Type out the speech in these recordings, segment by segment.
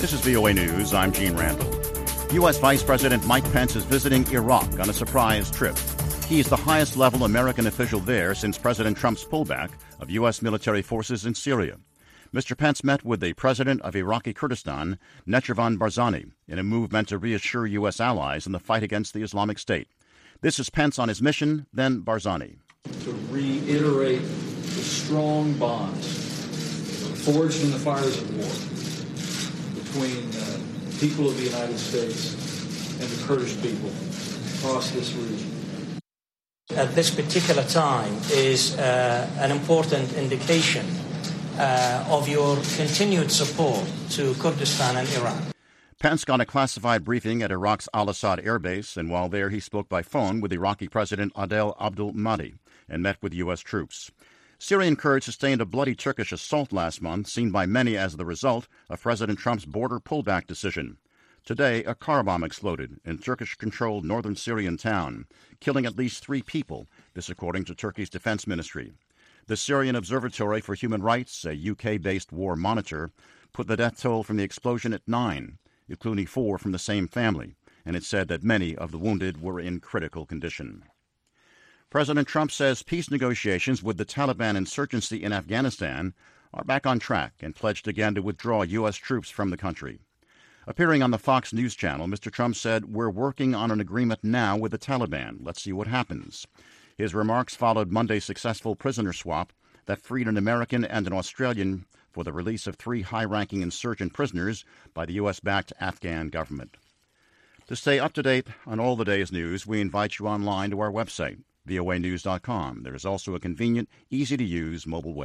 This is VOA News. I'm Gene Randall. U.S. Vice President Mike Pence is visiting Iraq on a surprise trip. He is the highest-level American official there since President Trump's pullback of U.S. military forces in Syria. Mr. Pence met with the president of Iraqi Kurdistan, Nechervan Barzani, in a move meant to reassure U.S. allies in the fight against the Islamic State. This is Pence on his mission, then Barzani. To reiterate the strong bonds forged in the fires of war between the people of the United States and the Kurdish people across this region. At this particular time is an important indication of your continued support to Kurdistan and Iran. Pence got a classified briefing at Iraq's al-Assad air base, and while there he spoke by phone with Iraqi President Adel Abdul Mahdi and met with U.S. troops. Syrian Kurds sustained a bloody Turkish assault last month, seen by many as the result of President Trump's border pullback decision. Today, a car bomb exploded in Turkish-controlled northern Syrian town, killing at least 3 people, this according to Turkey's defense ministry. The Syrian Observatory for Human Rights, a UK-based war monitor, put the death toll from the explosion at 9, including 4 from the same family, and it said that many of the wounded were in critical condition. President Trump says peace negotiations with the Taliban insurgency in Afghanistan are back on track and pledged again to withdraw U.S. troops from the country. Appearing on the Fox News channel, Mr. Trump said, "We're working on an agreement now with the Taliban. Let's see what happens." His remarks followed Monday's successful prisoner swap that freed an American and an Australian for the release of 3 high-ranking insurgent prisoners by the U.S.-backed Afghan government. To stay up to date on all the day's news, we invite you online to our website, voanews.com. There is also a convenient, easy-to-use mobile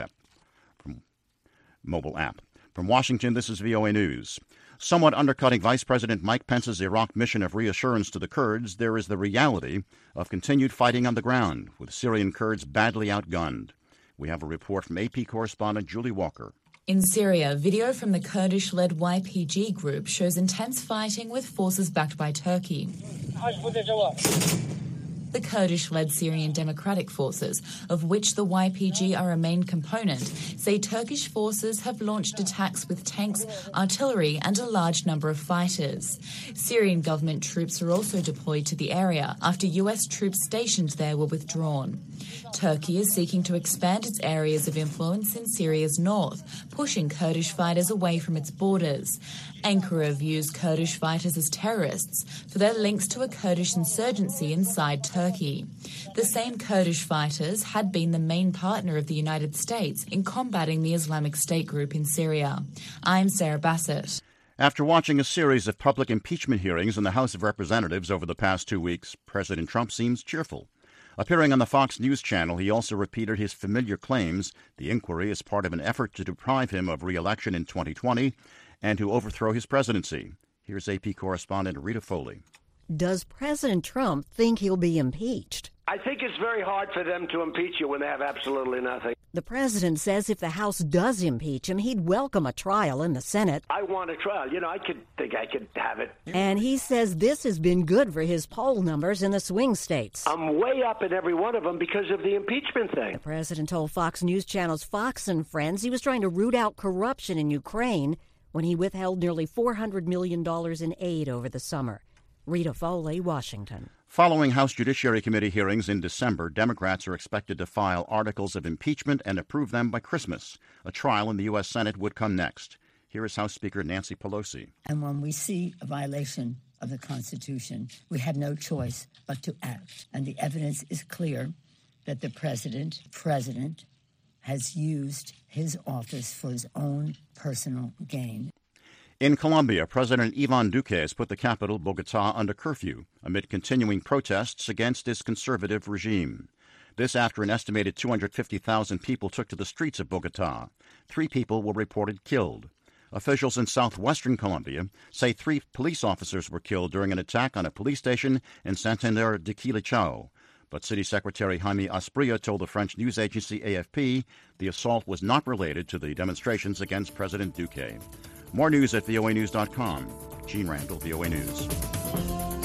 app. From Washington, this is VOA News. Somewhat undercutting Vice President Mike Pence's Iraq mission of reassurance to the Kurds, there is the reality of continued fighting on the ground, with Syrian Kurds badly outgunned. We have a report from AP correspondent Julie Walker. In Syria, video from the Kurdish-led YPG group shows intense fighting with forces backed by Turkey. The Kurdish-led Syrian Democratic Forces, of which the YPG are a main component, say Turkish forces have launched attacks with tanks, artillery and a large number of fighters. Syrian government troops are also deployed to the area after U.S. troops stationed there were withdrawn. Turkey is seeking to expand its areas of influence in Syria's north, pushing Kurdish fighters away from its borders. Ankara views Kurdish fighters as terrorists for their links to a Kurdish insurgency inside Turkey. The same Kurdish fighters had been the main partner of the United States in combating the Islamic State group in Syria. I'm Sarah Bassett. After watching a series of public impeachment hearings in the House of Representatives over the past 2 weeks, President Trump seems cheerful. Appearing on the Fox News channel, he also repeated his familiar claims the inquiry is part of an effort to deprive him of re-election in 2020 and to overthrow his presidency. Here's AP correspondent Rita Foley. Does President Trump think he'll be impeached? I think it's very hard for them to impeach you when they have absolutely nothing. The president says if the House does impeach him, he'd welcome a trial in the Senate. I want a trial. I could have it. And he says this has been good for his poll numbers in the swing states. I'm way up in every one of them because of the impeachment thing. The president told Fox News Channel's Fox and Friends he was trying to root out corruption in Ukraine when he withheld nearly $400 million in aid over the summer. Rita Foley, Washington. Following House Judiciary Committee hearings in December, Democrats are expected to file articles of impeachment and approve them by Christmas. A trial in the U.S. Senate would come next. Here is House Speaker Nancy Pelosi. And when we see a violation of the Constitution, we have no choice but to act. And the evidence is clear that the president has used his office for his own personal gain. In Colombia, President Ivan Duque has put the capital, Bogotá, under curfew amid continuing protests against his conservative regime. This after an estimated 250,000 people took to the streets of Bogotá. 3 people were reported killed. Officials in southwestern Colombia say 3 police officers were killed during an attack on a police station in Santander de Quilichao. But City Secretary Jaime Asprilla told the French news agency AFP the assault was not related to the demonstrations against President Duque. More news at voanews.com. Gene Randall, VOA News.